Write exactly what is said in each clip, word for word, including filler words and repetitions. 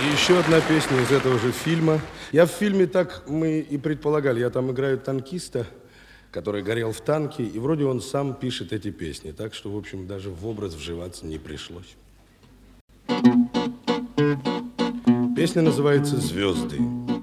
И еще одна песня из этого же фильма. Я в фильме так мы и предполагали. Я там играю танкиста, который горел в танке, и вроде он сам пишет эти песни. Так что, в общем, даже в образ вживаться не пришлось. Песня называется «Звезды».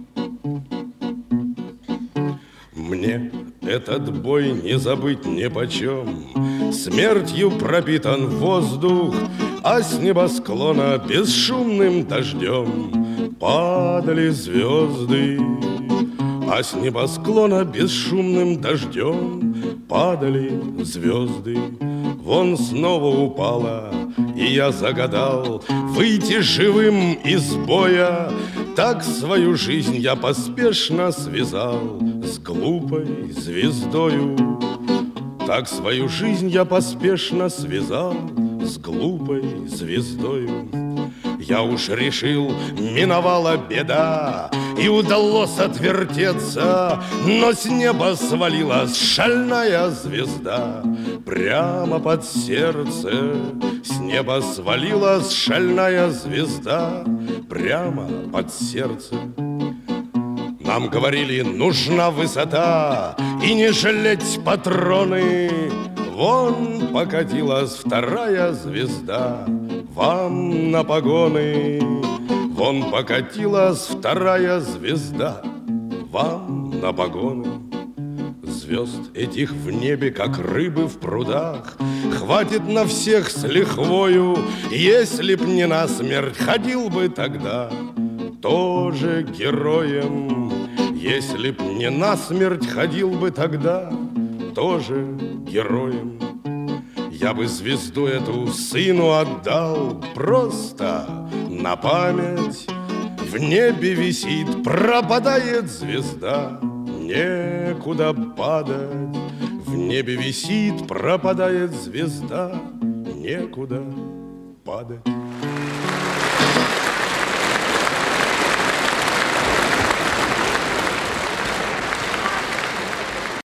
Мне этот бой не забыть нипочем. Смертью пропитан воздух, а с небосклона бесшумным дождем падали звезды. А с небосклона бесшумным дождем падали звезды. Вон снова упала, и я загадал выйти живым из боя. Так свою жизнь я поспешно связал с глупой звездою. Так свою жизнь я поспешно связал с глупой звездою. Я уж решил, миновала беда, и удалось отвертеться, но с неба свалилась шальная звезда прямо под сердце. С неба свалилась шальная звезда прямо под сердце. Нам говорили, нужна высота и не жалеть патроны. Вон покатилась вторая звезда вам на погоны. Вон покатилась вторая звезда вам на погоны. Звезд этих в небе, как рыбы в прудах, хватит на всех с лихвою. Если б не насмерть, ходил бы тогда тоже героем. Если б не насмерть, ходил бы тогда тоже героем. Я бы звезду эту сыну отдал просто на память. В небе висит, пропадает звезда, некуда падать. В небе висит, пропадает звезда, некуда падать.